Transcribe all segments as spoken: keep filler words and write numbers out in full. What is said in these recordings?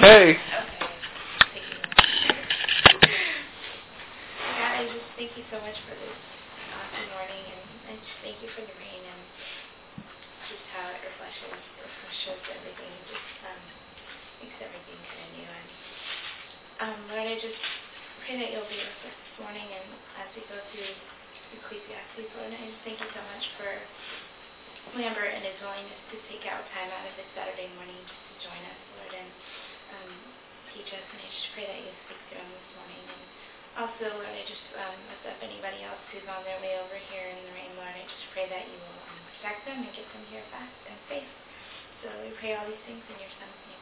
Okay. God, I just thank you so much for this awesome morning, and I just thank you for the rain and just how it refreshes, refreshes everything, just um, makes everything kind of new. And um, Lord, I just pray that you'll be with us this morning, and as we go through Ecclesiastes, Lord, I just thank you so much for Lambert and his willingness to take out time out of his Saturday morning just to join us, Lord, and um, teach us. And I just pray that you speak through him this morning. And also, Lord, I just um, lift up anybody else who's on their way over here in the rain, Lord. I just pray that you will um, protect them and get them here fast and safe. So we pray all these things in your Son's name.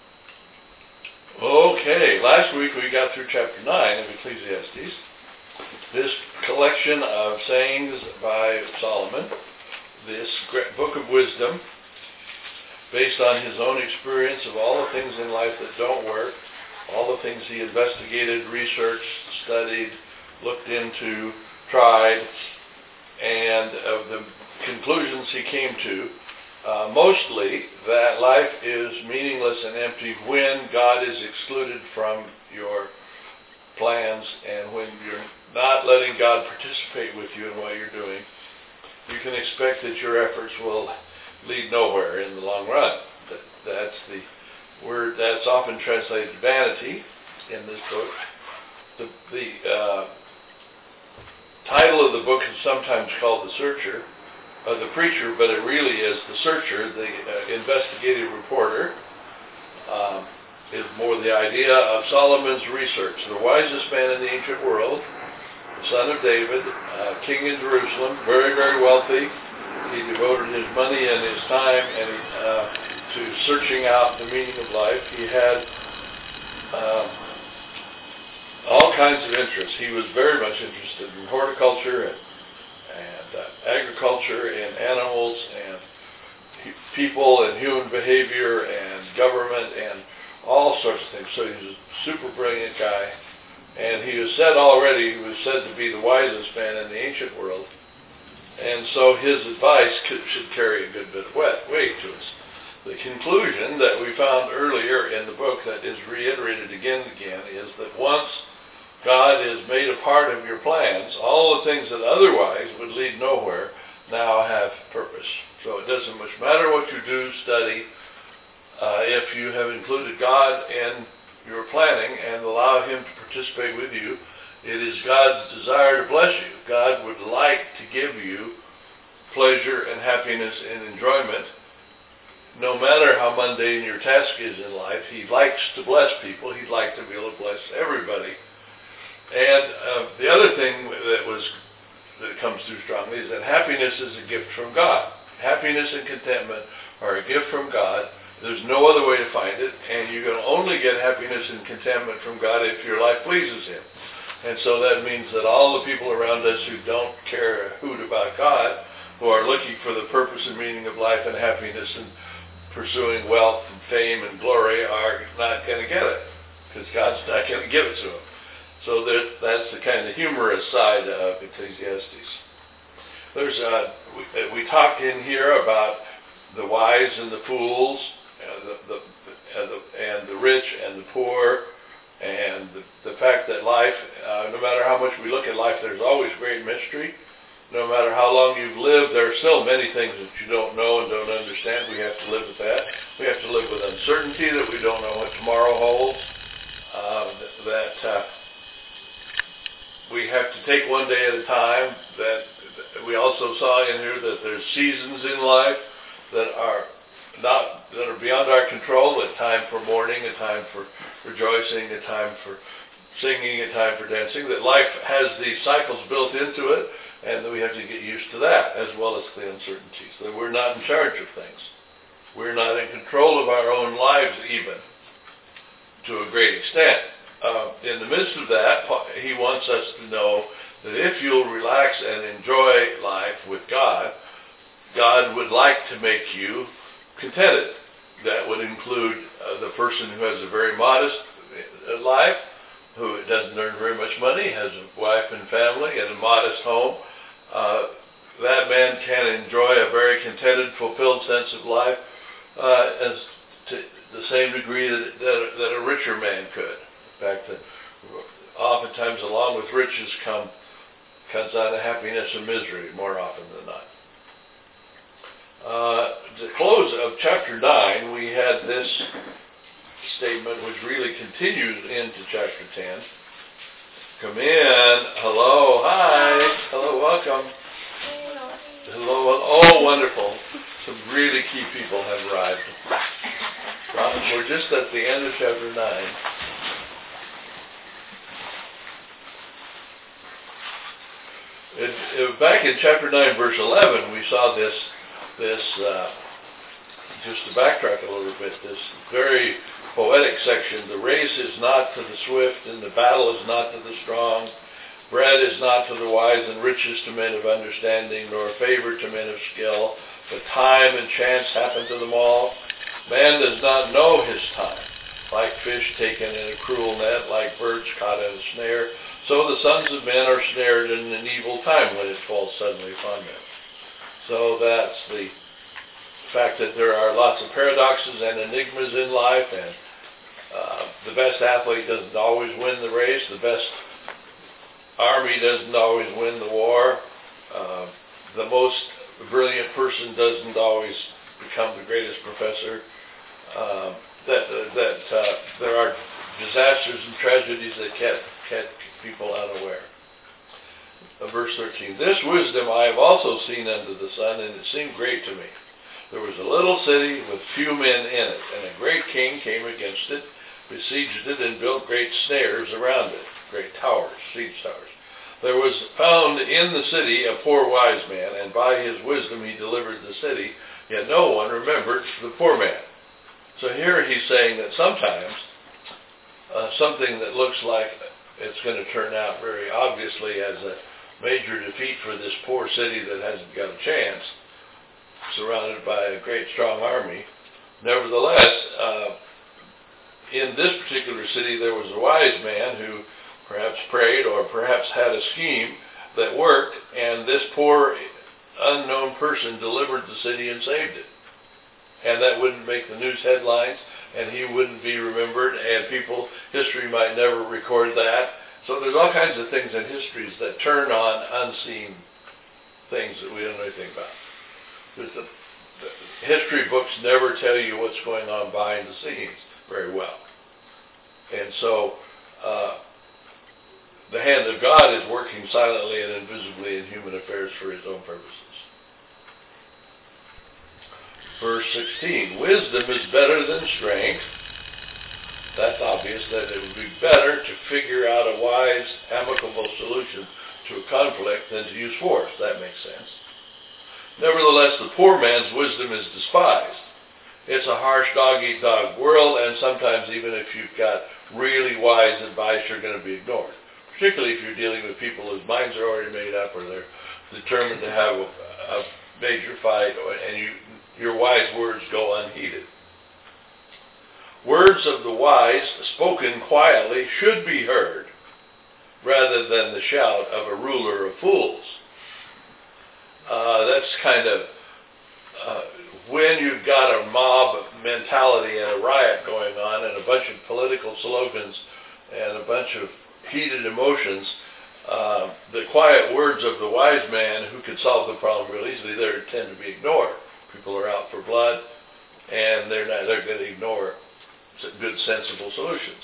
Okay, last week we got through chapter nine of Ecclesiastes, this collection of sayings by Solomon, this great book of wisdom, based on his own experience of all the things in life that don't work, all the things he investigated, researched, studied, looked into, tried, and of the conclusions he came to. Uh, mostly that life is meaningless and empty when God is excluded from your plans and when you're not letting God participate with you in what you're doing. You can expect that your efforts will lead nowhere in the long run. That, that's the word that's often translated vanity in this book. The, the uh, title of the book is sometimes called The Searcher, uh, the preacher, but it really is the searcher, the uh, investigative reporter. Um, is more the idea of Solomon's research. The wisest man in the ancient world, the son of David, uh, king in Jerusalem, very, very wealthy. He devoted his money and his time and uh, to searching out the meaning of life. He had uh, all kinds of interests. He was very much interested in horticulture and, and uh, agriculture and animals and he- people and human behavior and government and all sorts of things. So he was a super brilliant guy. And he was said already, he was said to be the wisest man in the ancient world. And so his advice could, should carry a good bit of weight to us. The conclusion that we found earlier in the book that is reiterated again and again is that once God is made a part of your plans, all the things that otherwise would lead nowhere now have purpose. So it doesn't much matter what you do, study, uh, if you have included God in your planning and allow him to participate with you. It is God's desire to bless you. God would like to give you pleasure and happiness and enjoyment. No matter how mundane your task is in life, he likes to bless people. He'd like to be able to bless everybody. And uh, the other thing that was that comes through strongly is that happiness is a gift from God. Happiness and contentment are a gift from God. There's no other way to find it, and you can only get happiness and contentment from God if your life pleases him. And so that means that all the people around us who don't care a hoot about God, who are looking for the purpose and meaning of life and happiness and pursuing wealth and fame and glory, are not going to get it, because God's not going to give it to them. So there, that's the kind of humorous side of Ecclesiastes. There's a, we, we talked in here about the wise and the fools, uh, the, the, and, the, and the rich and the poor, and the, the fact that life, uh, no matter how much we look at life, there's always great mystery. No matter how long you've lived, there are still many things that you don't know and don't understand. We have to live with that. We have to live with uncertainty that we don't know what tomorrow holds. Uh, that uh, we have to take one day at a time. That we also saw in here that there's seasons in life that are not that are beyond our control, a time for mourning, a time for rejoicing, a time for singing, a time for dancing, that life has these cycles built into it, and that we have to get used to that, as well as the uncertainties, that we're not in charge of things. We're not in control of our own lives even, to a great extent. Uh, in the midst of that, he wants us to know that if you'll relax and enjoy life with God, God would like to make you contented. That would include uh, the person who has a very modest life, who doesn't earn very much money, has a wife and family and a modest home. Uh, that man can enjoy a very contented, fulfilled sense of life uh, as to the same degree that, that, that a richer man could. In fact, that oftentimes along with riches come comes out of happiness and misery more often than not. Uh, the close of chapter nine, we had this statement which really continues into chapter ten. Come in. Hello. Hi. Hello. Welcome. Hello. Oh, wonderful. Some really key people have arrived. Well, we're just at the end of chapter nine. It, it, back in chapter nine, verse eleven, we saw this, this uh, just to backtrack a little bit, this very poetic section. The race is not to the swift, and the battle is not to the strong. Bread is not to the wise, and riches to men of understanding, nor favor to men of skill. But time and chance happen to them all. Man does not know his time. Like fish taken in a cruel net, like birds caught in a snare, so the sons of men are snared in an evil time when it falls suddenly upon them. So that's the fact that there are lots of paradoxes and enigmas in life, and uh, the best athlete doesn't always win the race. The best army doesn't always win the war. Uh, the most brilliant person doesn't always become the greatest professor. Uh, that uh, that uh, there are disasters and tragedies that catch, catch people unaware. Uh, verse thirteen, this wisdom I have also seen under the sun, and it seemed great to me. There was a little city with few men in it, and a great king came against it, besieged it, and built great snares around it, great towers, siege towers. There was found in the city a poor wise man, and by his wisdom he delivered the city, yet no one remembered the poor man. So here he's saying that sometimes uh, something that looks like it's going to turn out very obviously as a major defeat for this poor city that hasn't got a chance, surrounded by a great strong army. Nevertheless, uh, in this particular city there was a wise man who perhaps prayed or perhaps had a scheme that worked, and this poor unknown person delivered the city and saved it. And that wouldn't make the news headlines, and he wouldn't be remembered, and people, history might never record that. So there's all kinds of things in histories that turn on unseen things that we don't know anything about. The, the history books never tell you what's going on behind the scenes very well. And so uh, the hand of God is working silently and invisibly in human affairs for his own purposes. Verse sixteen, wisdom is better than strength. That's obvious that it would be better to figure out a wise, amicable solution to a conflict than to use force. That makes sense. Nevertheless, the poor man's wisdom is despised. It's a harsh dog-eat-dog world, and sometimes even if you've got really wise advice, you're going to be ignored. Particularly if you're dealing with people whose minds are already made up, or they're determined to have a, a major fight, or, and you, your wise words go unheeded. Words of the wise, spoken quietly, should be heard, rather than the shout of a ruler of fools. Uh, that's kind of, uh, when you've got a mob mentality and a riot going on and a bunch of political slogans and a bunch of heated emotions, uh, the quiet words of the wise man who could solve the problem real easily, they tend to be ignored. People are out for blood, and they're not, they're going to ignore good, sensible solutions.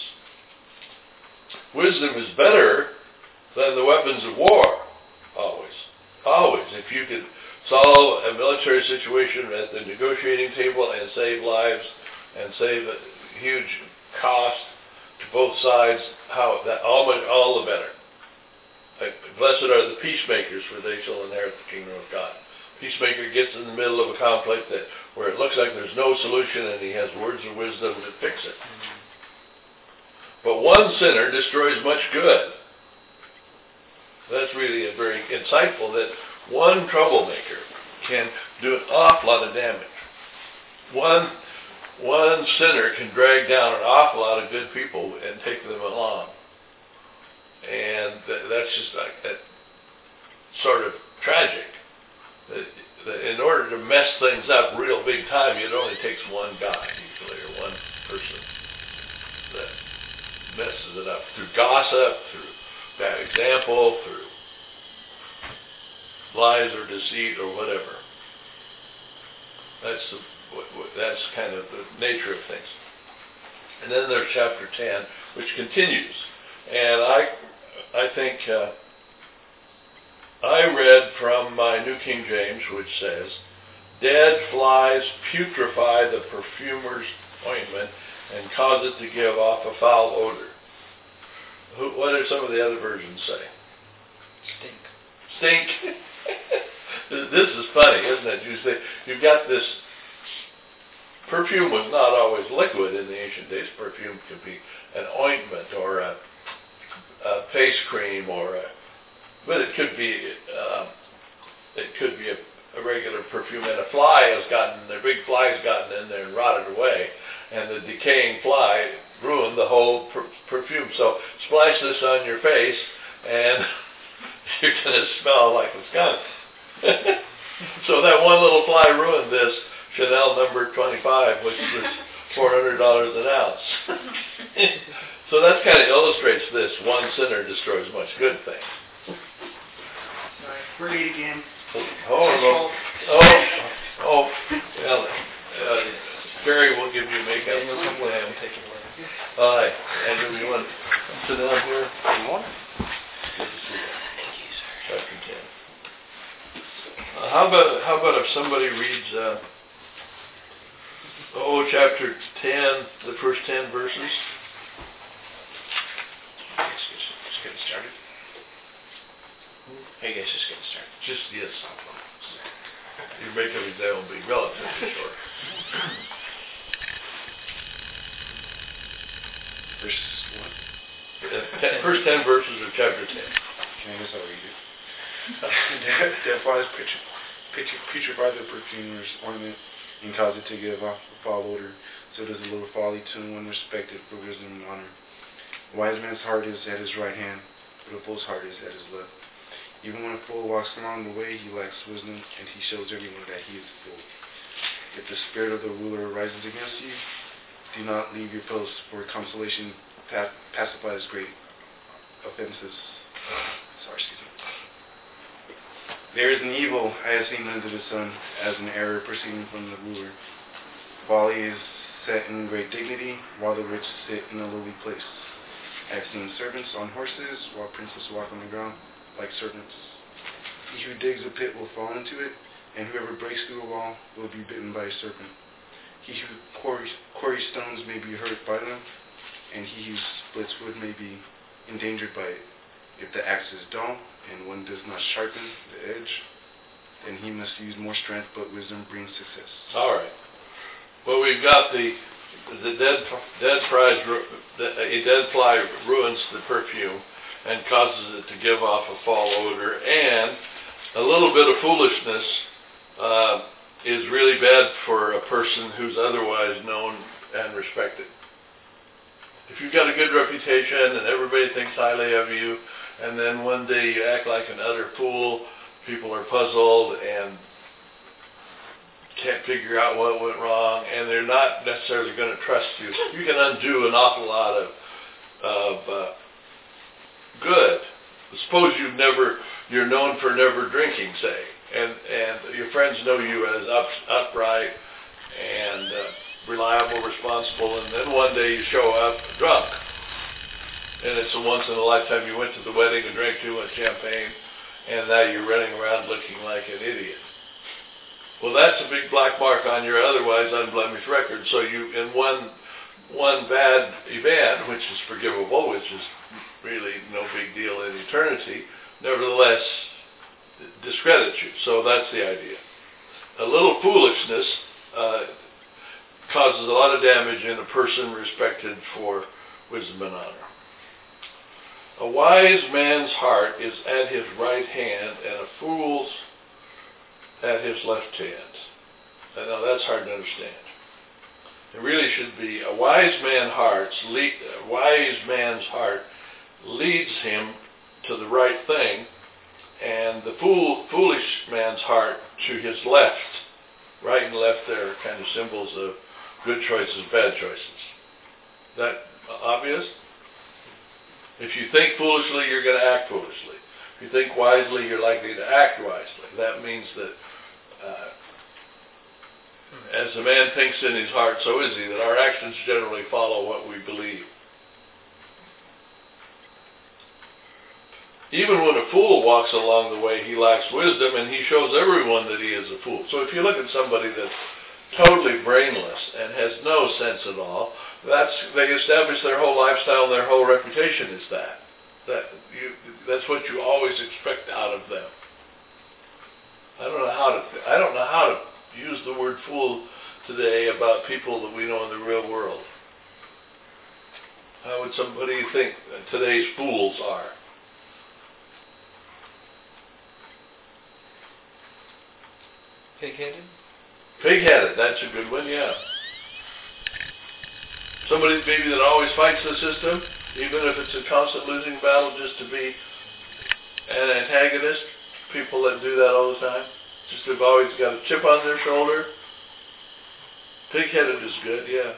Wisdom is better than the weapons of war, always. Always. If you could solve a military situation at the negotiating table and save lives and save a huge cost to both sides, how that all, all the better. Like, blessed are the peacemakers, for they shall inherit the kingdom of God. Peacemaker gets in the middle of a conflict that where it looks like there's no solution, and he has words of wisdom to fix it. Mm-hmm. But one sinner destroys much good. That's really a very insightful that one troublemaker can do an awful lot of damage. One one sinner can drag down an awful lot of good people and take them along. And th- that's just like that sort of tragic. That, that in order to mess things up real big time, it only takes one guy. particularly, or one person that messes it up through gossip, through bad example, through lies or deceit or whatever. That's the, what, what, that's kind of the nature of things. And then there's chapter ten, which continues. And I, I think uh, I read from my New King James, which says, "Dead flies putrefy the perfumer's ointment and cause it to give off a foul odor." Who, what do some of the other versions say? Stink. Stink. This is funny, isn't it? You say you've got this. Perfume was not always liquid in the ancient days. Perfume could be an ointment or a, a face cream, or a, but it could be uh, it could be a, a regular perfume. And a fly has gotten, the big fly's gotten in there and rotted away, and the decaying fly ruined the whole per- perfume. So splash this on your face, and you're going to smell like a skunk. So that one little fly ruined this Chanel number twenty-five, which was four hundred dollars an ounce. So that kind of illustrates this: one sinner destroys much good thing. Sorry, we're late again. Oh, no. oh, oh, well, uh, Barry will give you makeup. Daniel's exam. homework, I'll take it away. Hi, Andrew, you want to sit down here? You want? Good to see you. Thank you, sir. Chapter ten. Uh, how about how about if somebody reads uh, oh chapter ten, the first ten verses? I guess just, just getting started. Hey guys, just getting started. Just yes. Your makeup exam will be relatively short. Verse one. Uh, ten, first ten verses of chapter ten. Okay, I guess I'll read it. Dead flies putrefy the perfumer's ointment and cause it to give off a foul odor. So does a little folly to one respected for wisdom and honor. A wise man's heart is at his right hand, but a fool's heart is at his left. Even when a fool walks along the way, he lacks wisdom, and he shows everyone that he is a fool. If the spirit of the ruler rises against you, do not leave your post, for consolation pa- pacifies great offenses. Sorry, excuse me. There is an evil I have seen under the sun, as an error proceeding from the ruler. Folly is set in great dignity, while the rich sit in a lowly place. I have seen servants on horses, while princes walk on the ground like serpents. He who digs a pit will fall into it, and whoever breaks through a wall will be bitten by a serpent. He who quarries, quarries stones may be hurt by them, and he who splits wood may be endangered by it. If the axe is dull, and one does not sharpen the edge, then he must use more strength, but wisdom brings success. All right. Well, we've got the the dead dead flies. A dead fly ruins the perfume and causes it to give off a foul odor, and a little bit of foolishness uh, is really bad for a person who's otherwise known and respected. If you've got a good reputation and everybody thinks highly of you, and then one day you act like an utter fool, people are puzzled and can't figure out what went wrong, and they're not necessarily going to trust you. You can undo an awful lot of of uh, good. Suppose you've never, you're known for never drinking, say, and and your friends know you as up, upright and uh, reliable, responsible, and then one day you show up drunk, and it's a once in a lifetime. You went to the wedding and drank too much champagne, and now you're running around looking like an idiot. Well, that's a big black mark on your otherwise unblemished record. So you, in one one bad event, which is forgivable, which is really no big deal in eternity, nevertheless discredits you. So that's the idea. A little foolishness uh, causes a lot of damage in a person respected for wisdom and honor. A wise man's heart is at his right hand, and a fool's at his left hand. And now that's hard to understand. It really should be a wise man's heart. A wise man's heart leads him to the right thing, and the fool, foolish man's heart to his left. Right and left there are kind of symbols of good choices, bad choices. That obvious? If you think foolishly, you're going to act foolishly. If you think wisely, you're likely to act wisely. That means that uh, as a man thinks in his heart, so is he, that our actions generally follow what we believe. Even when a fool walks along the way, he lacks wisdom, and he shows everyone that he is a fool. So if you look at somebody that's totally brainless and has no sense at all, that's they establish their whole lifestyle and their whole reputation is that. That you, that's what you always expect out of them. I don't know how to. I don't know how to use the word fool today about people that we know in the real world. How would somebody think today's fools are? Pig-headed? Pig-headed, that's a good one, yeah. Somebody maybe that always fights the system, even if it's a constant losing battle, just to be an antagonist. People that do that all the time, just have always got a chip on their shoulder. Pig-headed is good, yeah.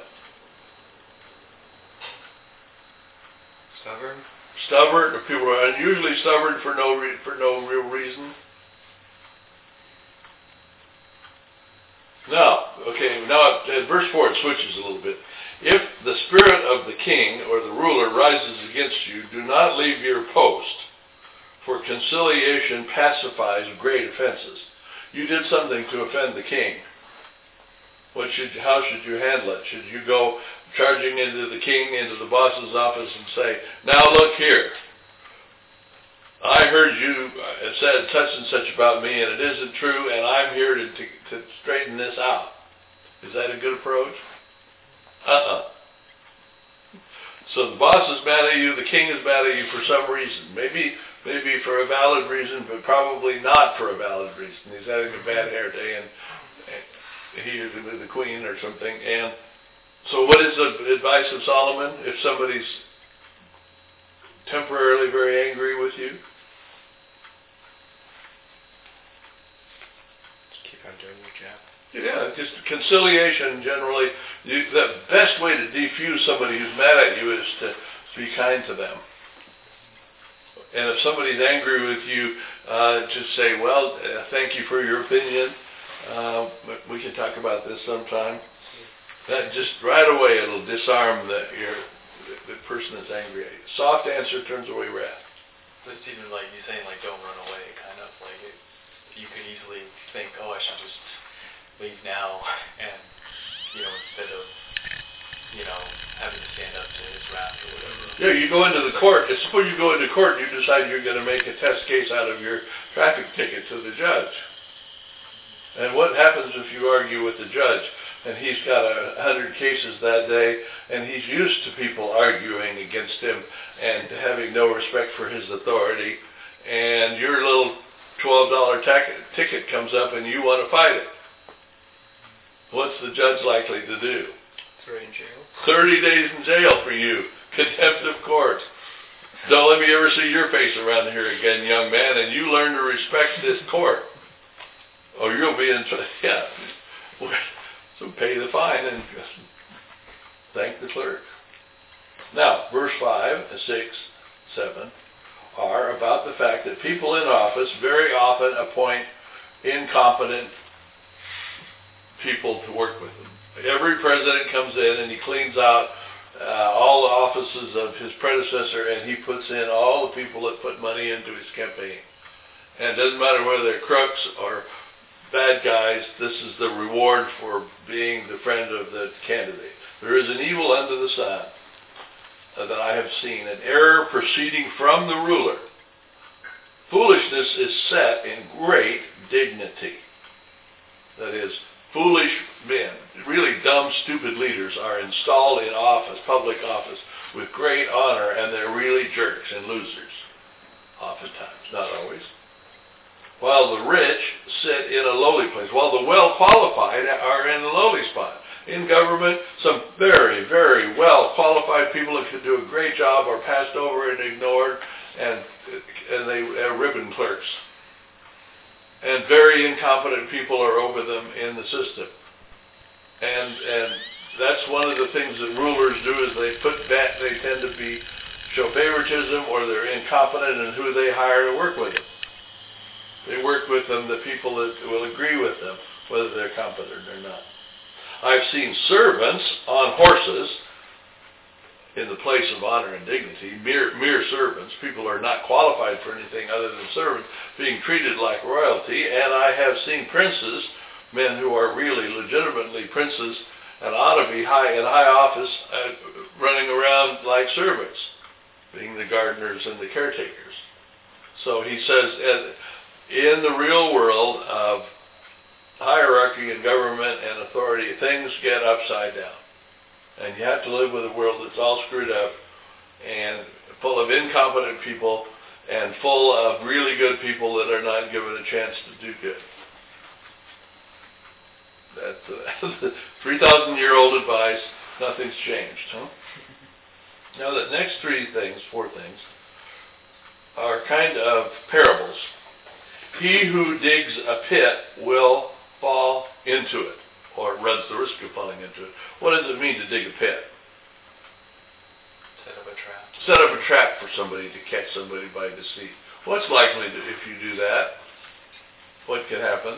Stubborn? Stubborn, or people are unusually stubborn for no re- for no real reason. Now, okay, now at verse four it switches a little bit. If the spirit of the king or the ruler rises against you, do not leave your post, for conciliation pacifies great offenses. You did something to offend the king. What should, how should you handle it? Should you go charging into the king, into the boss's office and say, now look here, I heard you said such and such about me, and it isn't true, and I'm here to, to, to straighten this out. Is that a good approach? Uh-uh. So the boss is mad at you, the king is mad at you for some reason. Maybe maybe for a valid reason, but probably not for a valid reason. He's having a bad hair day, and, and he is with the queen or something. And so what is the advice of Solomon if somebody's temporarily very angry with you? Keep on doing your job. Yeah, just conciliation generally. You, the best way to defuse somebody who's mad at you is to be kind to them. And if somebody's angry with you, uh, just say, well, uh, thank you for your opinion. Uh, we can talk about this sometime. That just right away it'll disarm the, your, the, the person that's angry at you. Soft answer turns away wrath. So it's even like you're saying, like, don't run away, kind of. Like, it, you could easily think, oh, I should just leave now, and, you know, instead of, you know, having to stand up to his wrath or whatever. Yeah, you go into the court. Suppose you go into court and you decide you're going to make a test case out of your traffic ticket to the judge. And what happens if you argue with the judge, and he's got a hundred cases that day, and he's used to people arguing against him and having no respect for his authority, and your little twelve dollar tac- ticket comes up and you want to fight it? What's the judge likely to do? Throw you in jail. Thirty days in jail for you. Contempt of court. Don't let me ever see your face around here again, young man, and you learn to respect this court. Or you'll be in trouble. Yeah. So pay the fine and thank the clerk. Now, verse five, six, seven are about the fact that people in office very often appoint incompetent people to work with them. Every president comes in and he cleans out uh, all the offices of his predecessor, and he puts in all the people that put money into his campaign. And it doesn't matter whether they're crooks or bad guys, this is the reward for being the friend of the candidate. There is an evil under the sun uh, that I have seen, an error proceeding from the ruler. Foolishness is set in great dignity. That is, foolish men, really dumb, stupid leaders are installed in office, public office, with great honor, and they're really jerks and losers. Oftentimes, not always. While the rich sit in a lowly place, while the well-qualified are in a lowly spot. In government, some very, very well-qualified people that could do a great job are passed over and ignored, and and they are ribbon clerks. And very incompetent people are over them in the system. And and that's one of the things that rulers do is they put back, they tend to be, show favoritism, or they're incompetent in who they hire to work with them. They work with them, the people that will agree with them, whether they're competent or not. I've seen servants on horses in the place of honor and dignity, mere, mere servants, people who are not qualified for anything other than servants, being treated like royalty, and I have seen princes, men who are really legitimately princes and ought to be high in high office, uh, running around like servants, being the gardeners and the caretakers. So he says, uh, in the real world of hierarchy and government and authority, things get upside down. And you have to live with a world that's all screwed up and full of incompetent people and full of really good people that are not given a chance to do good. That's uh, three thousand year old advice. Nothing's changed. Huh? Now the next three things, four things, are kind of parables. He who digs a pit will fall into it, or runs the risk of falling into it. What does it mean to dig a pit? Set up a trap. Set up a trap for somebody to catch somebody by deceit. What's likely to, if you do that? What could happen?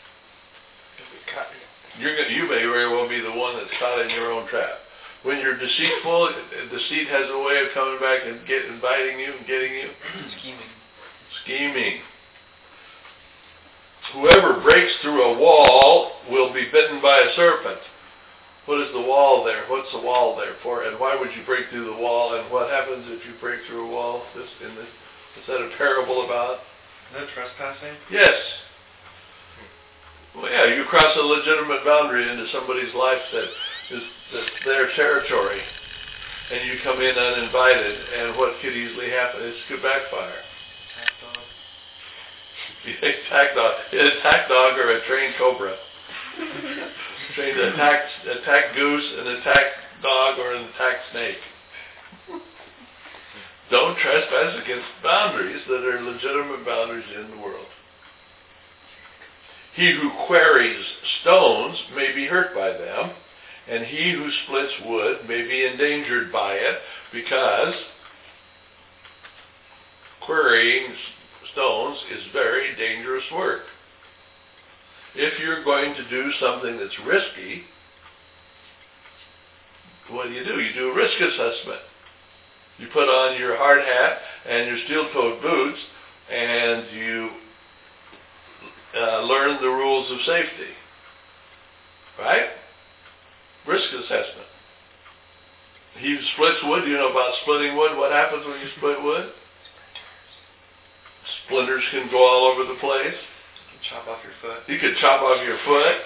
You're gonna, you may very well be the one that's caught in your own trap. When you're deceitful, deceit has a way of coming back and get, inviting you and getting you. Scheming. Scheming. Whoever breaks through a wall will be bitten by a serpent. What is the wall there? What's the wall there for? And why would you break through the wall? And what happens if you break through a wall? This, in this, is that a parable about? No trespassing? Yes. Well, yeah, you cross a legitimate boundary into somebody's life that is that's their territory, and you come in uninvited, and what could easily happen is it could backfire. Attack dog. Attack dog. An attack dog or a trained cobra. Trained attack, attack goose, an attack dog, or an attack snake. Don't trespass against boundaries that are legitimate boundaries in the world. He who quarries stones may be hurt by them, and he who splits wood may be endangered by it, because quarrying stones is very dangerous work. If you're going to do something that's risky, what do you do? You do a risk assessment. You put on your hard hat and your steel-toed boots, and you uh, learn the rules of safety. Right? Risk assessment. He splits wood. You know about splitting wood? What happens when you split wood? Splinters can go all over the place. You can chop off your foot. You could chop off your foot.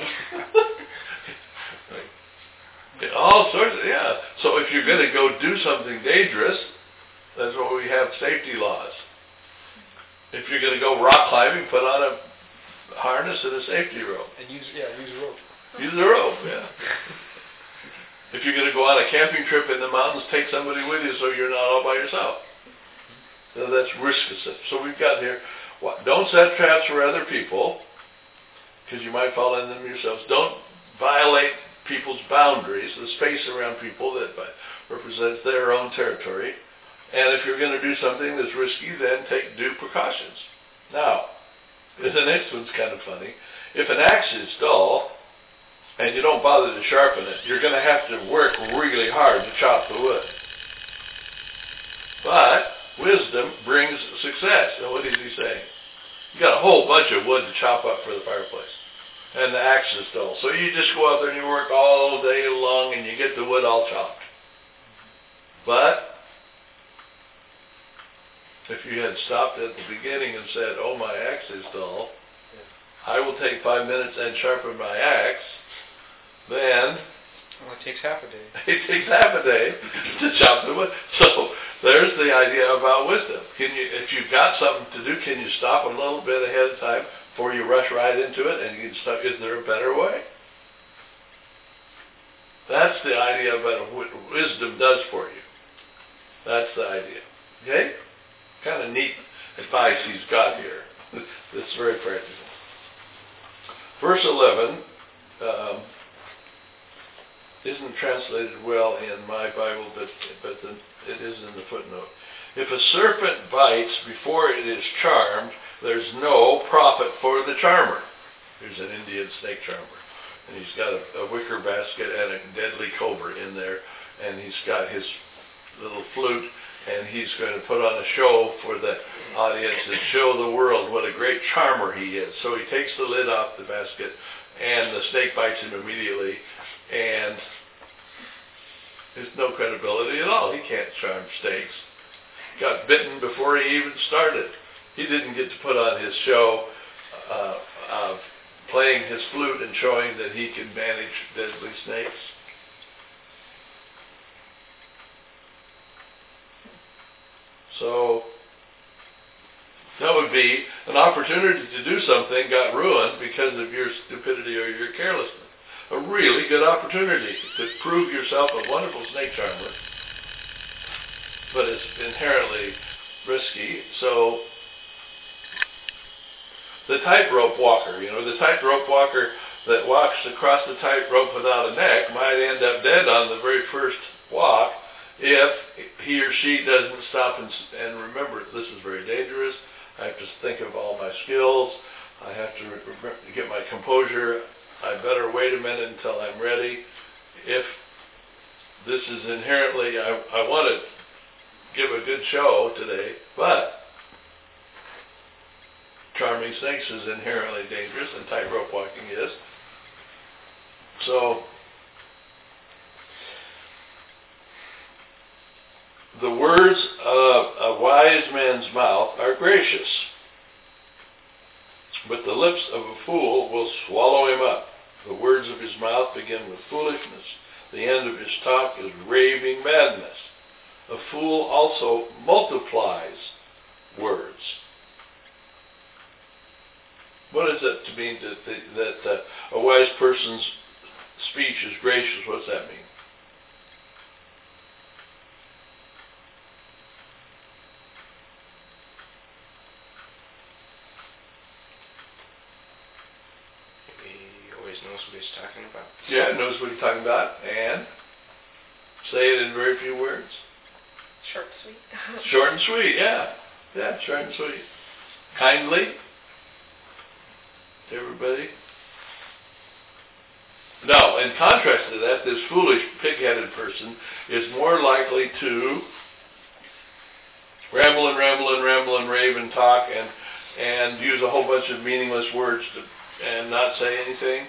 All sorts of, yeah. So if you're going to go do something dangerous, that's why we have safety laws. If you're going to go rock climbing, put on a harness and a safety rope. And use, yeah, use a rope. Use a rope, yeah. If you're going to go on a camping trip in the mountains, take somebody with you so you're not all by yourself. So that's risk assessment. So we've got here, what, don't set traps for other people, because you might fall in them yourselves. Don't violate people's boundaries, the space around people that represents their own territory. And if you're going to do something that's risky, then take due precautions. Now, the next one's kind of funny. If an axe is dull, and you don't bother to sharpen it, you're going to have to work really hard to chop the wood. But wisdom brings success. And what is he saying? You got a whole bunch of wood to chop up for the fireplace. And the axe is dull. So you just go out there and you work all day long and you get the wood all chopped. But if you had stopped at the beginning and said, oh, my axe is dull, I will take five minutes and sharpen my axe, then Well, it takes half a day. it takes half a day to chop the wood. So there's the idea about wisdom. Can you, if you've got something to do, can you stop a little bit ahead of time before you rush right into it? And you can stop. Is there a better way? That's the idea about what wisdom does for you. That's the idea. Okay? Kind of neat advice he's got here. It's very practical. Verse eleven. Um, isn't translated well in my Bible, but but the, it is in the footnote. If a serpent bites before it is charmed, there's no profit for the charmer. Here's an Indian snake charmer, and he's got a, a wicker basket and a deadly cobra in there, and he's got his little flute, and he's going to put on a show for the audience and show the world what a great charmer he is. So he takes the lid off the basket, and the snake bites him immediately, and there's no credibility at all. He can't charm snakes. Got bitten before he even started. He didn't get to put on his show uh, of playing his flute and showing that he can manage deadly snakes. So that would be an opportunity to do something got ruined because of your stupidity or your carelessness. A really good opportunity to prove yourself a wonderful snake charmer, but it's inherently risky. So the tightrope walker, you know, the tightrope walker that walks across the tightrope without a neck might end up dead on the very first walk if he or she doesn't stop and, and remember, this is very dangerous. I have to think of all my skills. I have to re- re- get my composure. I better wait a minute until I'm ready. If this is inherently, I, I want to give a good show today, but charming snakes is inherently dangerous, and tightrope walking is. So the words of a wise man's mouth are gracious, but the lips of a fool will swallow him up. The words of his mouth begin with foolishness. The end of his talk is raving madness. A fool also multiplies words. What does it to mean that, that, that uh, a wise person's speech is gracious? What does that mean? Knows what he's talking about. Yeah, knows what he's talking about, and say it in very few words. Short, sweet. Short and sweet, yeah. Yeah, short and sweet. Kindly to everybody. Now, in contrast to that, this foolish, pig-headed person is more likely to ramble and ramble and ramble and rave and talk and, and use a whole bunch of meaningless words to, and not say anything.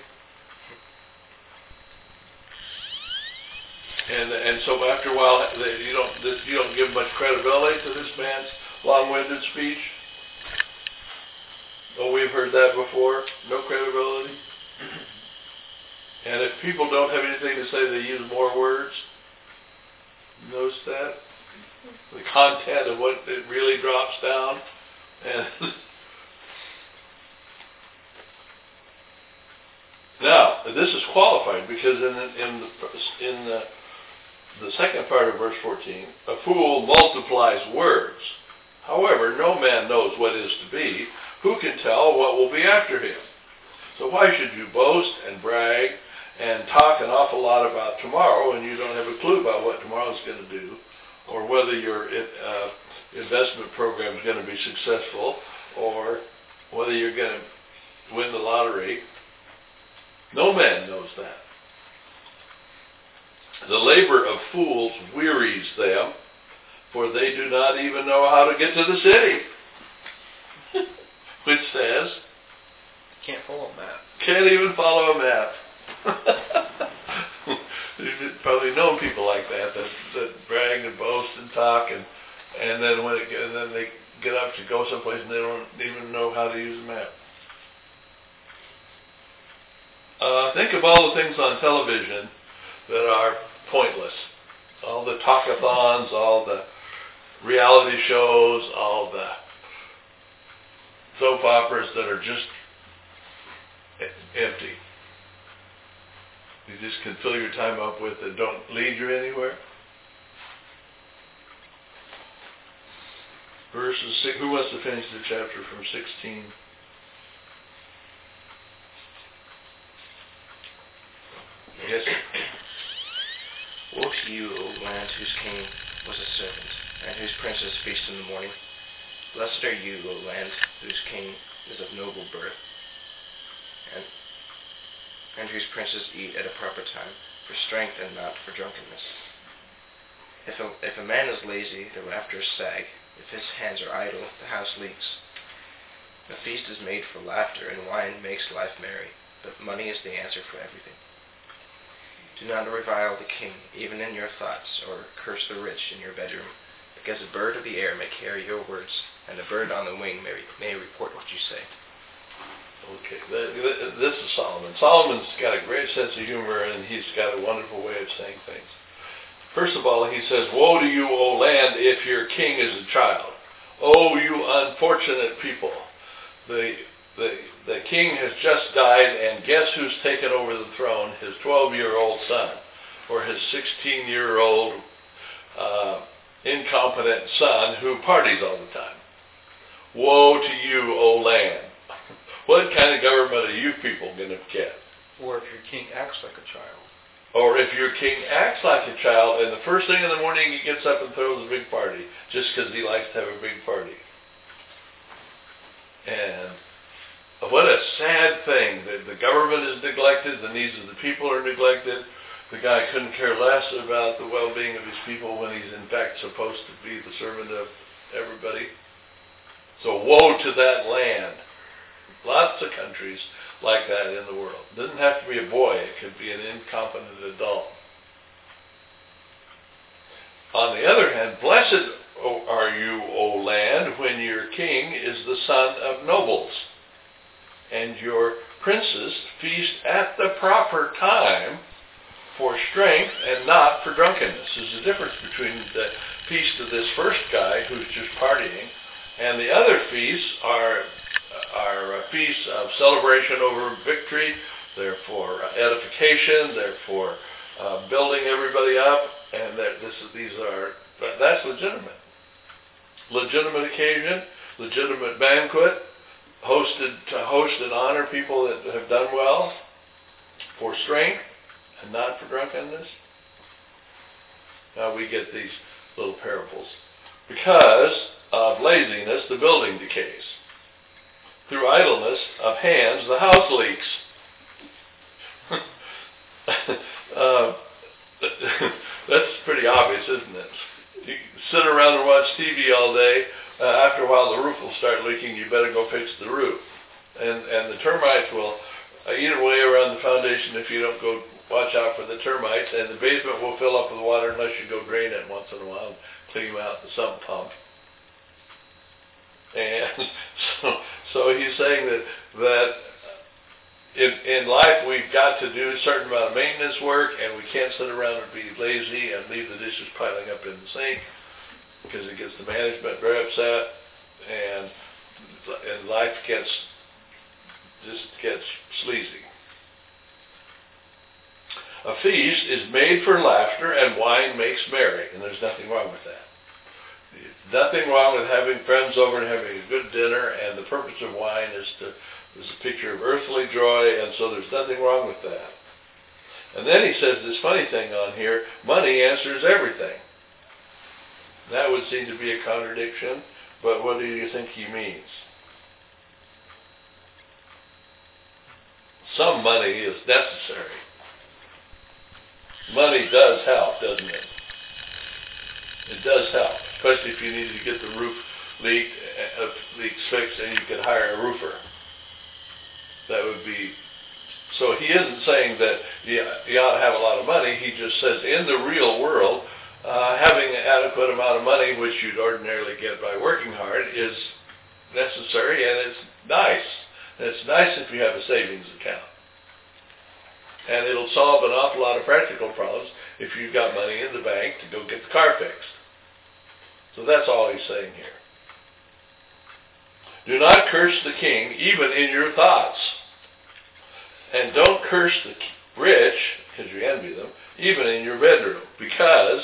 And and so after a while, they, you don't this, you don't give much credibility to this man's long-winded speech. Oh, we've heard that before. No credibility. And if people don't have anything to say, they use more words. Notice that? The content of what it really drops down. And now, this is qualified because in the, in the in the the second part of verse fourteen, a fool multiplies words. However, no man knows what is to be. Who can tell what will be after him? So why should you boast and brag and talk an awful lot about tomorrow when you don't have a clue about what tomorrow is going to do, or whether your uh, investment program is going to be successful, or whether you're going to win the lottery? No man knows that. The labor of fools wearies them, for they do not even know how to get to the city. Which says, Can't follow a map. Can't even follow a map. You've probably known people like that, that that brag and boast and talk, and and then when it, and then they get up to go someplace and they don't even know how to use a map. Uh, think of all the things on television that are pointless. All the talkathons, all the reality shows, all the soap operas that are just empty. You just can fill your time up with that don't lead you anywhere. Verses six, who wants to finish the chapter from sixteen? Yes. you, O land, whose king was a servant, and whose princes feast in the morning. Blessed are you, O land, whose king is of noble birth, and, and whose princes eat at a proper time, for strength and not for drunkenness. If a, if a man is lazy, the rafters sag. If his hands are idle, the house leaks. A feast is made for laughter, and wine makes life merry, but money is the answer for everything. Do not revile the king, even in your thoughts, or curse the rich in your bedroom, because a bird of the air may carry your words, and a bird on the wing may, may report what you say. Okay, th- th- this is Solomon. Solomon's got a great sense of humor, and he's got a wonderful way of saying things. First of all, he says, "Woe to you, O land, if your king is a child. Oh, you unfortunate people. The, the, the king has just died, and guess who's taken over the throne? His twelve-year-old son, or his sixteen-year-old uh, incompetent son who parties all the time. Woe to you, O land." What kind of government are you people going to get? Or if your king acts like a child. Or if your king acts like a child, and the first thing in the morning he gets up and throws a big party, just because he likes to have a big party. And what a sad thing that the government is neglected, the needs of the people are neglected. The guy couldn't care less about the well-being of his people when he's in fact supposed to be the servant of everybody. So woe to that land. Lots of countries like that in the world. It doesn't have to be a boy. It could be an incompetent adult. On the other hand, blessed are you, O land, when your king is the son of nobles, and your princes feast at the proper time for strength and not for drunkenness. There's a difference between the feast of this first guy who's just partying, and the other feasts are are feasts of celebration over victory. They're for edification. They're for uh, building everybody up, and that this is, these are that's legitimate. Legitimate occasion, legitimate banquet, hosted to host and honor people that have done well, for strength and not for drunkenness. Now we get these little parables. Because of laziness, the building decays. Through idleness of hands, the house leaks. uh, that's pretty obvious, isn't it? You sit around and watch T V all day. Uh, after a while, the roof will start leaking. You better go fix the roof. And and the termites will uh, eat away around the foundation if you don't go watch out for the termites. And the basement will fill up with water unless you go drain it once in a while and clean out the sump pump. And so, so he's saying that that in, in life we've got to do a certain amount of maintenance work, and we can't sit around and be lazy and leave the dishes piling up in the sink because it gets the management very upset, and and life gets just gets sleazy. A feast is made for laughter, and wine makes merry, and there's nothing wrong with that. Nothing wrong with having friends over and having a good dinner, and the purpose of wine is to is a picture of earthly joy, and so there's nothing wrong with that. And then he says this funny thing on here, money answers everything. That would seem to be a contradiction, but what do you think he means? Some money is necessary. Money does help, doesn't it? It does help, especially if you need to get the roof leak, uh, leaks fixed, and you could hire a roofer. That would be. So he isn't saying that you, you ought to have a lot of money. He just says in the real world, uh, having an adequate amount of money, which you'd ordinarily get by working hard, is necessary, and it's nice. And it's nice if you have a savings account. And it'll solve an awful lot of practical problems if you've got money in the bank to go get the car fixed. So that's all he's saying here. Do not curse the king, even in your thoughts. And don't curse the rich, because you envy them, even in your bedroom, because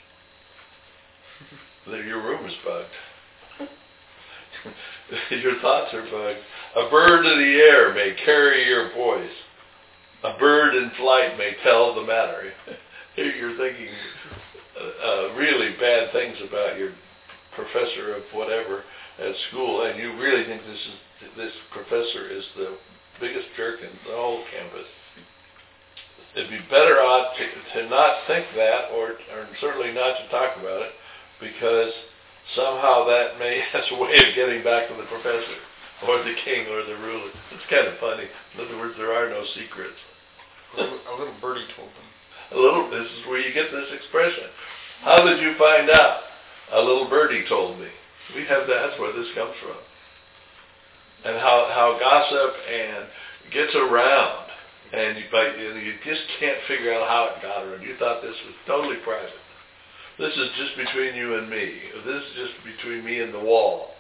your room is bugged. Your thoughts are bugged. A bird of the air may carry your voice. A bird in flight may tell the matter. you're thinking uh, uh, really bad things about your professor of whatever at school, and you really think this is this professor is the biggest jerk in the whole campus. It'd be better ought to, to not think that, or, or certainly not to talk about it, because somehow that may that's a way of getting back to the professor, or the king, or the ruler. It's kind of funny. In other words, there are no secrets. A little, a little birdie told them. A little. This is where you get this expression. How did you find out? A little birdie told me. We have that. That's where this comes from. And how how gossip and gets around, and you, but you just can't figure out how it got around. You thought this was totally private. This is just between you and me. This is just between me and the wall.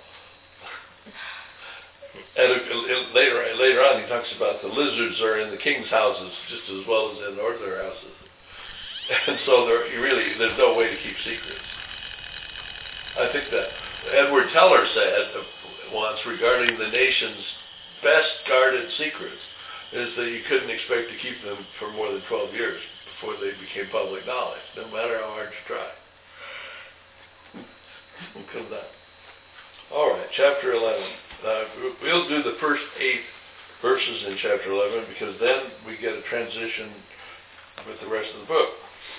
And it, it, later later on, he talks about the lizards are in the king's houses just as well as in other houses. And so there, you really, there's no way to keep secrets. I think that Edward Teller said once regarding the nation's best guarded secrets is that you couldn't expect to keep them for more than twelve years before they became public knowledge, no matter how hard you try. Because that. All right, chapter eleven. Uh, we'll do the first eight verses in chapter eleven because then we get a transition with the rest of the book.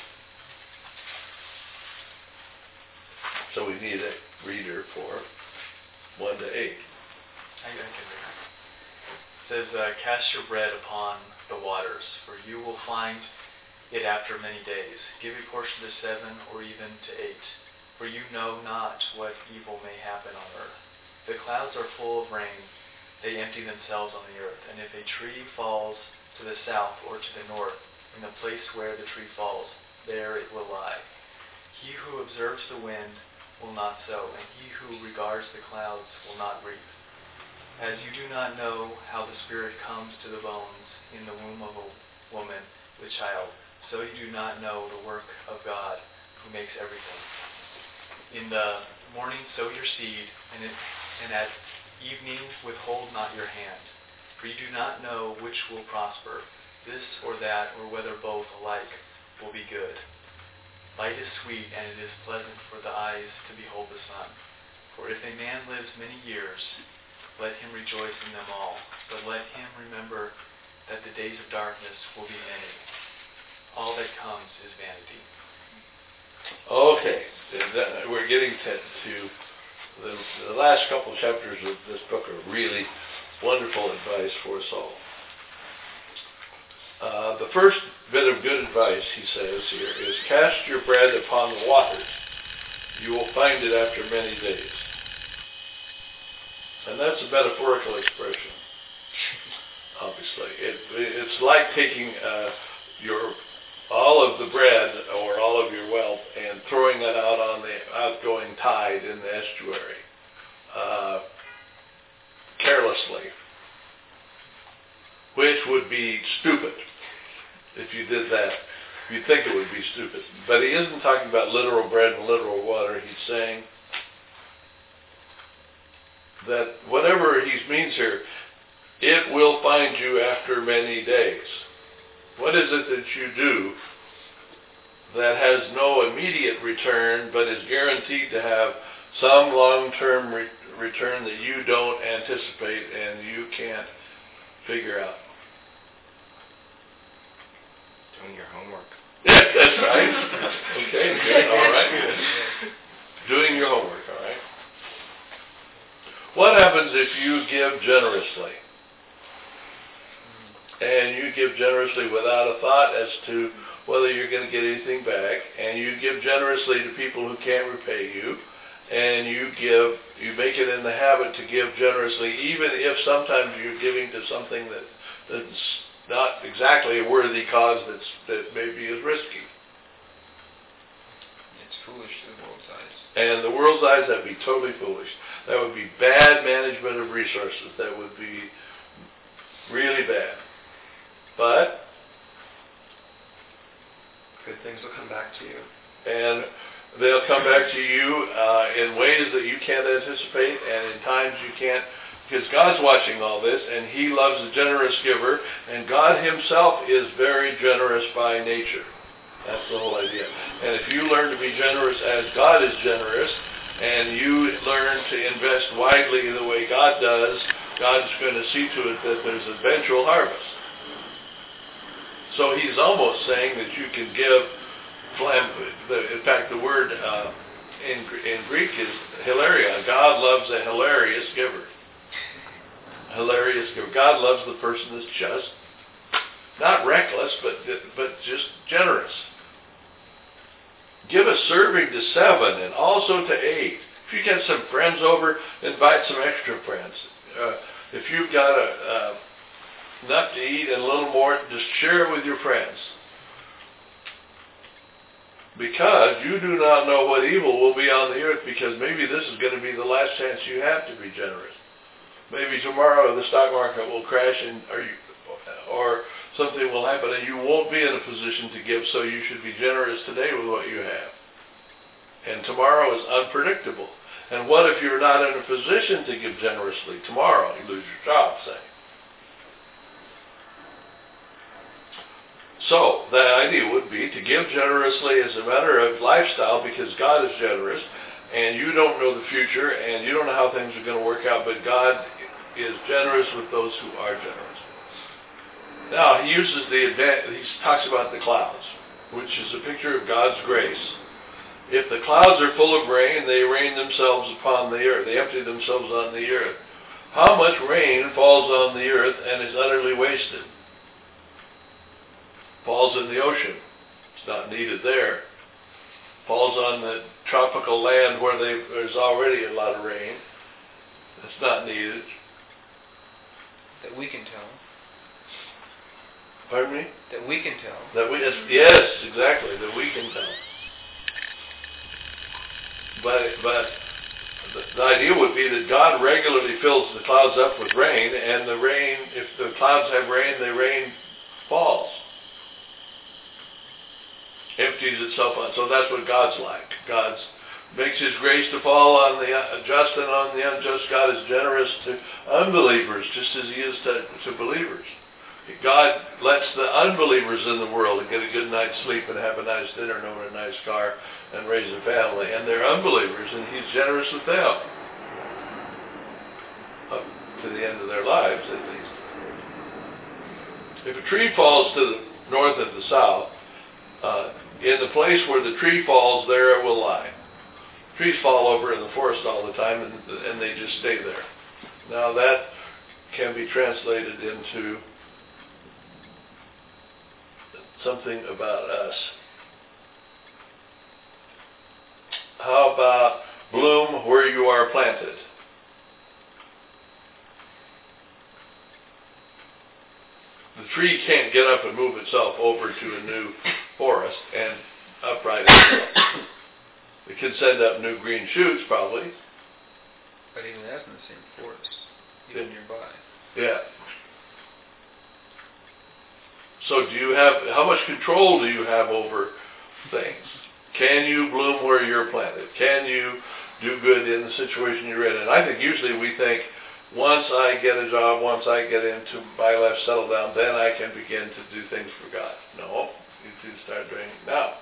So we need a reader for one to eight. I, I can read. It says, uh, cast your bread upon the waters, for you will find it after many days. Give a portion to seven or even to eight, for you know not what evil may happen on earth. The clouds are full of rain. They empty themselves on the earth. And if a tree falls to the south or to the north, in the place where the tree falls, there it will lie. He who observes the wind will not sow, and he who regards the clouds will not reap. As you do not know how the Spirit comes to the bones in the womb of a woman with child, so you do not know the work of God who makes everything. In the morning sow your seed, and, it, and at evening withhold not your hand, for you do not know which will prosper, this or that, or whether both alike will be good. Light is sweet, and it is pleasant for the eyes to behold the sun. For if a man lives many years, let him rejoice in them all. But let him remember that the days of darkness will be many. All that comes is vanity. Okay, we're getting to, to the, the last couple of chapters of this book are really wonderful advice for us all. Uh, the first bit of good advice, he says here, is cast your bread upon the waters. You will find it after many days. And that's a metaphorical expression, obviously. It, it's like taking uh, your all of the bread or all of your wealth and throwing it out on the outgoing tide in the estuary uh, carelessly, which would be stupid if you did that. You'd think it would be stupid. But he isn't talking about literal bread and literal water. He's saying that whatever he means here, it will find you after many days. What is it that you do that has no immediate return but is guaranteed to have some long-term re- return that you don't anticipate and you can't figure out? Doing your homework. Yes, that's right. Okay, good, all right. Doing your homework, all right. What happens if you give generously? And you give generously without a thought as to whether you're going to get anything back, and you give generously to people who can't repay you, and you give, you make it in the habit to give generously, even if sometimes you're giving to something that that's not exactly a worthy cause that's, that maybe is risky. It's foolish to the world's eyes. And the world's eyes, that would be totally foolish. That would be bad management of resources. That would be really bad. But good things will come back to you. And they'll come back to you uh, in ways that you can't anticipate and in times you can't, because God's watching all this and he loves a generous giver, and God himself is very generous by nature. That's the whole idea. And if you learn to be generous as God is generous, and you learn to invest widely the way God does, God's going to see to it that there's eventual harvest. So he's almost saying that you can give, flam- in fact, the word uh, in, in Greek is hilaria. God loves a hilarious giver. Hilarious giver. God loves the person that's just, not reckless, but but just generous. Give a serving to seven and also to eight. If you get some friends over, invite some extra friends. Uh, if you've got a, uh, enough to eat and a little more, just share it with your friends. Because you do not know what evil will be on the earth, because maybe this is going to be the last chance you have to be generous. Maybe tomorrow the stock market will crash and or, you, or something will happen and you won't be in a position to give, so you should be generous today with what you have. And tomorrow is unpredictable. And what if you're not in a position to give generously tomorrow? You lose your job, say. So the idea would be to give generously as a matter of lifestyle, because God is generous, and you don't know the future, and you don't know how things are going to work out, but God is generous with those who are generous. Now, he uses the advan- he talks about the clouds, which is a picture of God's grace. If the clouds are full of rain, they rain themselves upon the earth. They empty themselves on the earth. How much rain falls on the earth and is utterly wasted? Falls in the ocean. It's not needed there. Falls on the tropical land where they, there's already a lot of rain. It's not needed. That we can tell. Pardon me? That we can tell. That we, yes, exactly, that we can tell. But, but the, the idea would be that God regularly fills the clouds up with rain, and the rain, if the clouds have rain, the rain falls. Empties itself on. So that's what God's like. God makes his grace to fall on the just and on the unjust. God is generous to unbelievers just as he is to, to believers. God lets the unbelievers in the world get a good night's sleep and have a nice dinner and own a nice car and raise a family. And they're unbelievers, and he's generous with them. Up to the end of their lives, at least. If a tree falls to the north and the south, uh, in the place where the tree falls, there it will lie. Trees fall over in the forest all the time, and, and they just stay there. Now that can be translated into something about us. How about bloom where you are planted? The tree can't get up and move itself over to a new forest and upright itself. It can send up new green shoots, probably. But even that's in the same forest, even Yeah. nearby. Yeah. So do you have, how much control do you have over things? Can you bloom where you're planted? Can you do good in the situation you're in? And I think usually we think, once I get a job, once I get into my life, settle down, then I can begin to do things for God. No, you do start doing it now.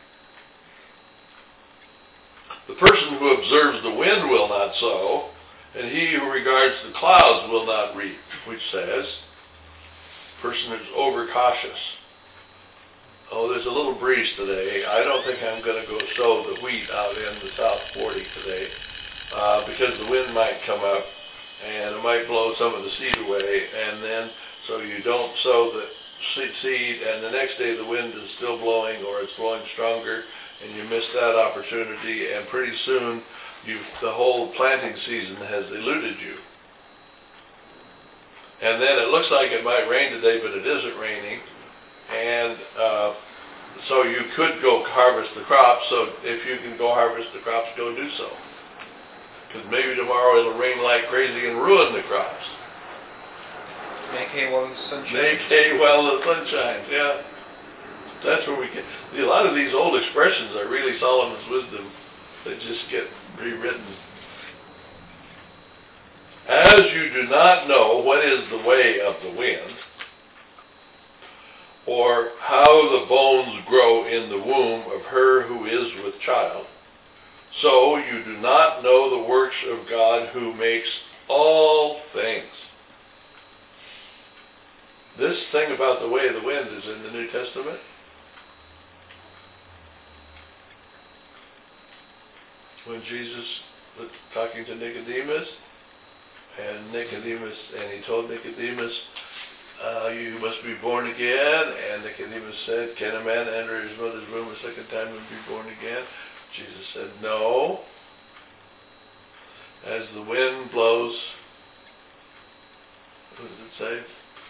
The person who observes the wind will not sow, and he who regards the clouds will not reap, which says, person is overcautious. Oh, there's a little breeze today. I don't think I'm going to go sow the wheat out in the South forty today, uh, because the wind might come up, and it might blow some of the seed away, and then, so you don't sow the seed, and the next day the wind is still blowing, or it's blowing stronger, and you miss that opportunity, and pretty soon you've, the whole planting season has eluded you. And then it looks like it might rain today, but it isn't raining, and uh, so you could go harvest the crops, so if you can go harvest the crops, go do so. Because maybe tomorrow it'll rain like crazy and ruin the crops. Make hay while the sun shines. Make hay while the sun shines, yeah. That's where we get, a lot of these old expressions are really Solomon's wisdom. They just get rewritten. As you do not know what is the way of the wind, or how the bones grow in the womb of her who is with child, so you do not know the works of God who makes all things. This thing about the way of the wind is in the New Testament. When Jesus was talking to Nicodemus, and Nicodemus, and he told Nicodemus, uh, you must be born again. And Nicodemus said, can a man enter his mother's womb a second time and be born again? Jesus said, no. As the wind blows, what does it say?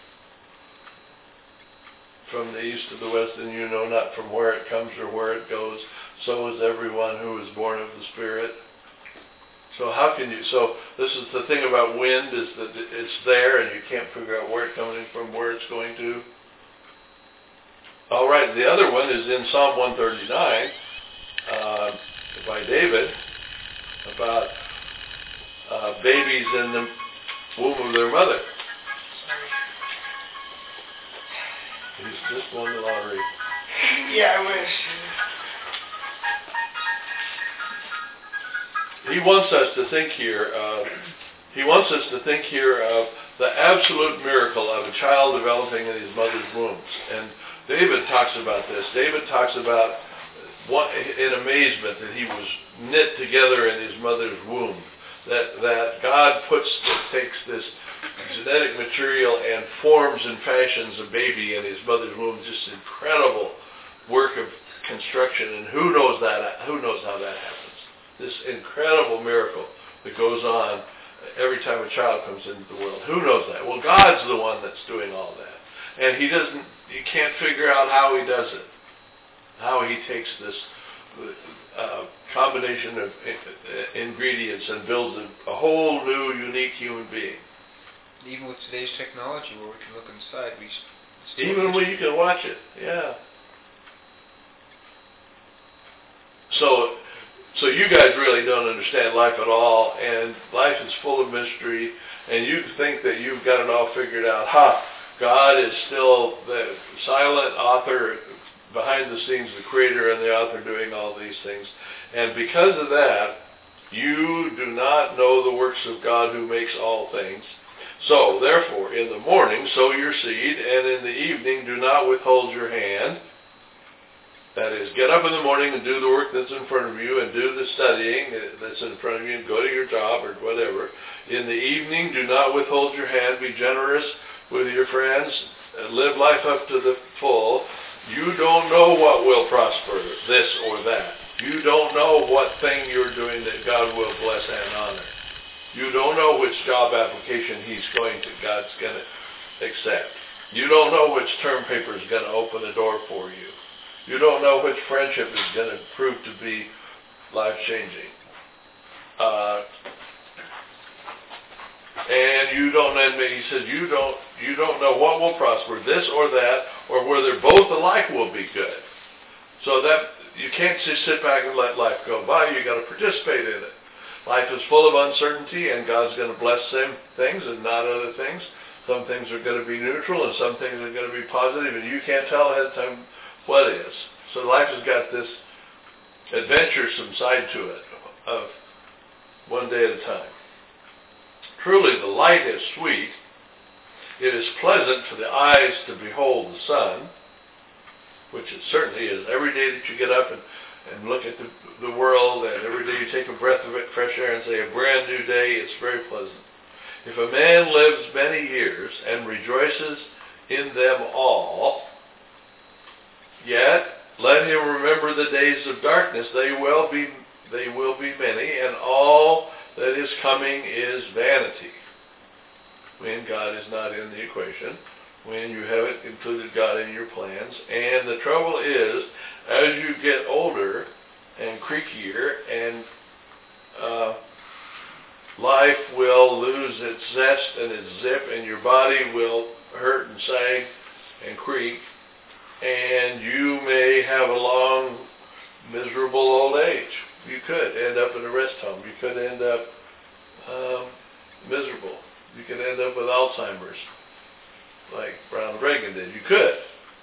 From the east to the west, and you know not from where it comes or where it goes, so is everyone who is born of the Spirit. So how can you, so this is the thing about wind, is that it's there and you can't figure out where it's coming from, where it's going to. All right, the other one is in Psalm one thirty-nine uh, by David about uh, babies in the womb of their mother. He's just won the lottery. Yeah, I wish. He wants us to think here, uh, he wants us to think here of the absolute miracle of a child developing in his mother's wombs. And David talks about this. David talks about what, in amazement that he was knit together in his mother's womb. That, that God puts, takes this genetic material and forms and fashions a baby in his mother's womb. Just incredible work of construction. And who knows that, who knows how that happens? This incredible miracle that goes on every time a child comes into the world. Who knows that? Well, God's the one that's doing all that. And he doesn't, you can't figure out how he does it. How he takes this uh, combination of ingredients and builds a, a whole new, unique human being. Even with today's technology where we can look inside, we still Even when you can watch it, yeah. So, So you guys really don't understand life at all, and life is full of mystery, and you think that you've got it all figured out. Ha! God is still the silent author, behind the scenes, the creator and the author doing all these things. And because of that, you do not know the works of God who makes all things. So, therefore, in the morning sow your seed, and in the evening do not withhold your hand. That is, get up in the morning and do the work that's in front of you and do the studying that's in front of you and go to your job or whatever. In the evening, do not withhold your hand. Be generous with your friends. Live life up to the full. You don't know what will prosper, this or that. You don't know what thing you're doing that God will bless and honor. You don't know which job application he's going to, God's going to accept. You don't know which term paper is going to open the door for you. You don't know which friendship is going to prove to be life-changing. Uh, and you don't, and he said, you don't, you don't know what will prosper, this or that, or whether both alike will be good. So that, you can't just sit back and let life go by. You got to participate in it. Life is full of uncertainty, and God's going to bless some things and not other things. Some things are going to be neutral, and some things are going to be positive, and you can't tell ahead of time what is. So life has got this adventuresome side to it of one day at a time. Truly the light is sweet. It is pleasant for the eyes to behold the sun, which it certainly is. Every day that you get up and, and look at the, the world, and every day you take a breath of it, fresh air, and say a brand new day, it's very pleasant. If a man lives many years and rejoices in them all, yet let him remember the days of darkness. They will be, they will be many, and all that is coming is vanity. When God is not in the equation, when you haven't included God in your plans. And the trouble is, as you get older and creakier, and uh, life will lose its zest and its zip, and your body will hurt and sag and creak, and you may have a long, miserable old age. You could end up in a rest home. You could end up um, miserable. You could end up with Alzheimer's, like Ronald Reagan did. You could.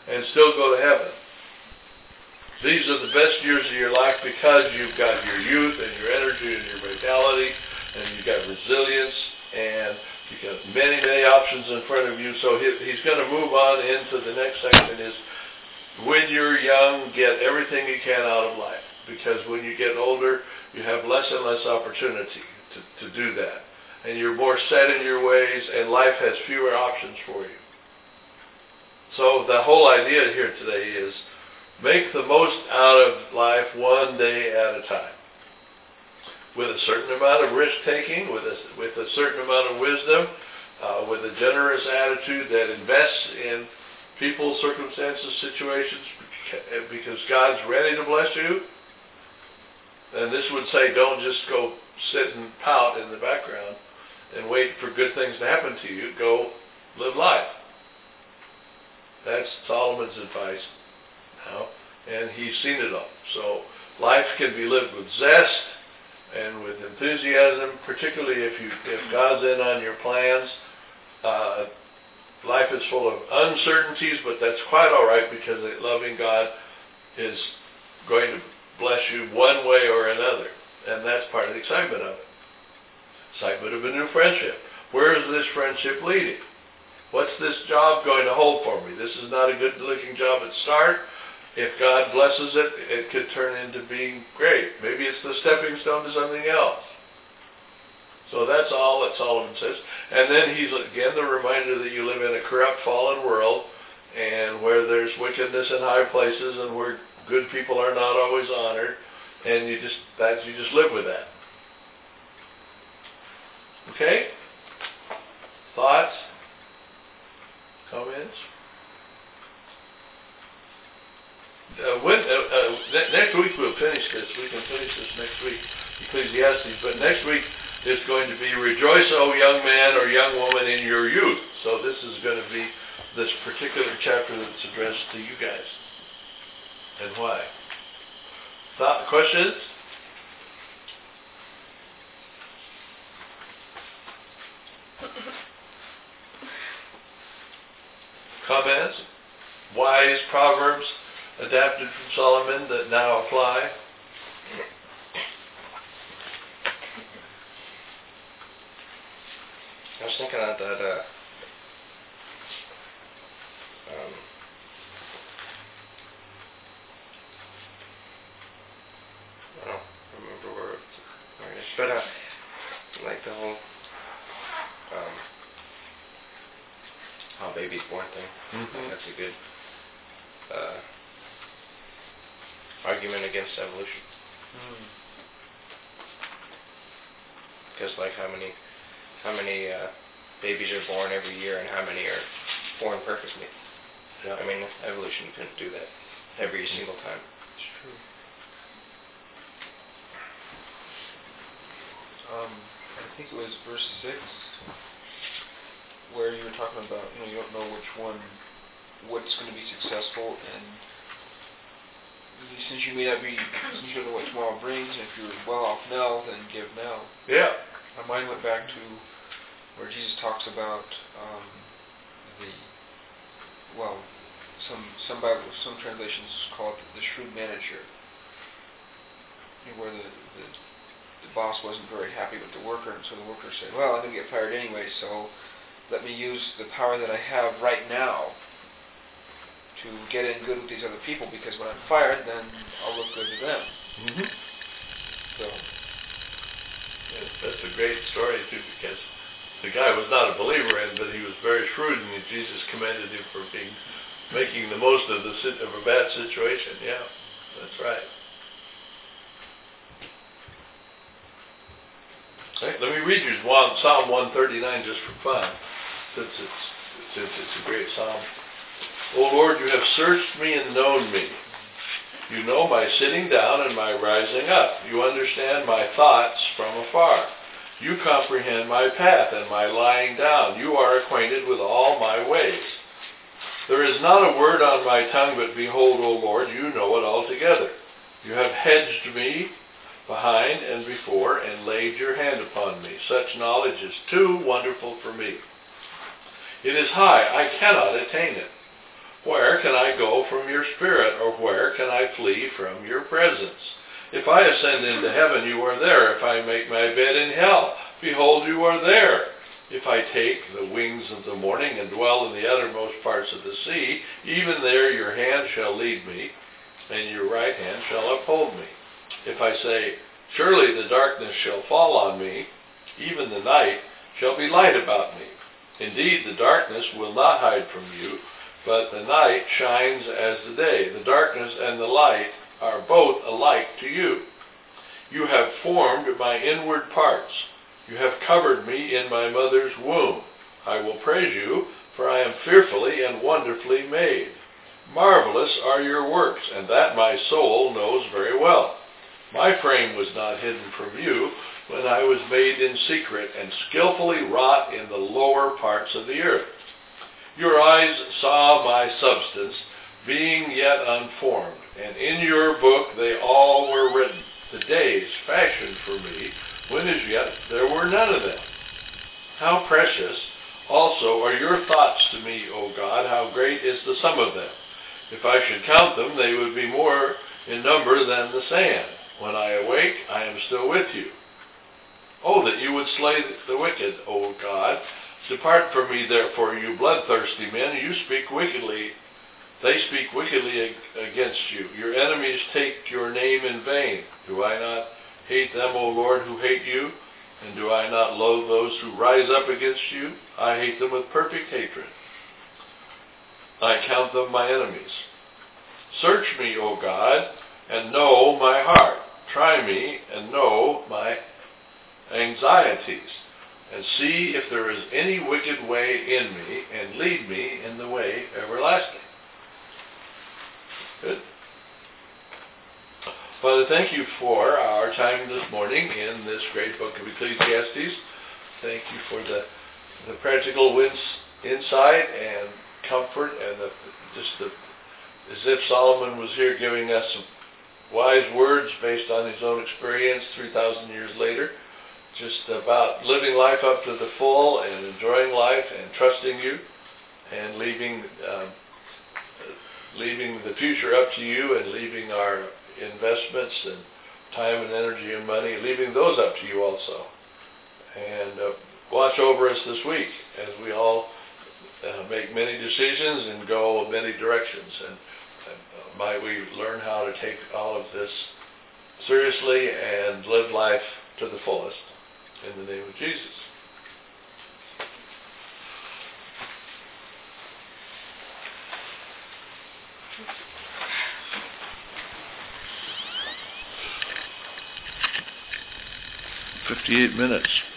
and still go to heaven. These are the best years of your life because you've got your youth and your energy and your vitality, and you've got resilience, and you've got many, many options in front of you. So he, he's going to move on into the next section is, when you're young, get everything you can out of life. Because when you get older, you have less and less opportunity to, to do that. And you're more set in your ways, and life has fewer options for you. So the whole idea here today is, make the most out of life one day at a time. With a certain amount of risk-taking, with a, with a certain amount of wisdom, uh, with a generous attitude that invests in people, circumstances, situations, because God's ready to bless you. And this would say, don't just go sit and pout in the background and wait for good things to happen to you. Go live life. That's Solomon's advice now, and he's seen it all. So life can be lived with zest and with enthusiasm, particularly if you if God's in on your plans. Uh, life is full of uncertainties, but that's quite all right, because a loving God is going to bless you one way or another, and that's part of the excitement of it. Excitement of a new friendship. Where is this friendship leading? What's this job going to hold for me? This is not a good-looking job at start. If God blesses it, it could turn into being great. Maybe it's the stepping stone to something else. So that's all that Solomon says. And then he's, again, the reminder that you live in a corrupt, fallen world, and where there's wickedness in high places, and where good people are not always honored, and you just that you just live with that. Okay? Thoughts? Comments? Uh, when, uh, uh, ne- next week we'll finish this. We can finish this next week, Ecclesiastes. But next week is going to be Rejoice, O young man or young woman, in your youth. So this is going to be this particular chapter that's addressed to you guys. And why? Thought, questions? Comments? Wise proverbs adapted from Solomon that now apply? I was thinking of that, uh, um, I don't remember where it where it is, but, uh, like the whole, um, how baby's born thing. Mm-hmm. That's a good, uh, argument against evolution. Mm. Because, like, how many, how many, uh, babies are born every year, and how many are born perfectly? Yeah. I mean, evolution couldn't do that every single time. It's true. Um, I think it was verse six, where you were talking about, you know, you don't know which one, what's going to be successful, and since you may not be, since you don't know what tomorrow brings, and if you're well off now, then give now. Yeah. My mind went back to where Jesus talks about um, the, well, some some Bible, some translations call it the shrewd manager, where the, the the boss wasn't very happy with the worker, and so the worker said, well, I'm going to get fired anyway, so let me use the power that I have right now to get in good with these other people, because when I'm fired, then I'll look good to them. Mm-hmm. So, Yeah, that's a great story, too, because the guy was not a believer in, but he was very shrewd, and Jesus commended him for being making the most of the sit- of a bad situation. Yeah, that's right. Okay, let me read you one, Psalm one thirty-nine just for fun, since it's, since it's a great psalm. O Lord, you have searched me and known me. You know my sitting down and my rising up. You understand my thoughts from afar. You comprehend my path and my lying down. You are acquainted with all my ways. There is not a word on my tongue, but behold, O Lord, you know it altogether. You have hedged me behind and before, and laid your hand upon me. Such knowledge is too wonderful for me. It is high, I cannot attain it. Where can I go from your spirit, or where can I flee from your presence? If I ascend into heaven, you are there. If I make my bed in hell, behold, you are there. If I take the wings of the morning and dwell in the uttermost parts of the sea, even there your hand shall lead me, and your right hand shall uphold me. If I say, surely the darkness shall fall on me, even the night shall be light about me. Indeed, the darkness will not hide from you, but the night shines as the day. The darkness and the light are both alike to you. You have formed my inward parts. You have covered me in my mother's womb. I will praise you, for I am fearfully and wonderfully made. Marvelous are your works, and that my soul knows very well. My frame was not hidden from you when I was made in secret and skillfully wrought in the lower parts of the earth. Your eyes saw my substance, being yet unformed, and in your book they all were written, the days fashioned for me, when as yet there were none of them. How precious also are your thoughts to me, O God, how great is the sum of them. If I should count them, they would be more in number than the sand. When I awake, I am still with you. Oh, that you would slay the wicked, O God. Depart from me, therefore, you bloodthirsty men. You speak wickedly. They speak wickedly against you. Your enemies take your name in vain. Do I not hate them, O Lord, who hate you? And do I not loathe those who rise up against you? I hate them with perfect hatred. I count them my enemies. Search me, O God, and know my heart. Try me and know my anxieties, and see if there is any wicked way in me, and lead me in the way everlasting. Good. Father, thank you for our time this morning in this great book of Ecclesiastes. Thank you for the, the practical wins, insight and comfort, and the, just the, as if Solomon was here giving us some wise words based on his own experience three thousand years later, just about living life up to the full and enjoying life and trusting you and leaving um, leaving the future up to you, and leaving our investments and time and energy and money, leaving those up to you also. And uh, watch over us this week as we all uh, make many decisions and go many directions. And uh, might we learn how to take all of this seriously and live life to the fullest. In the name of Jesus. Fifty-eight minutes.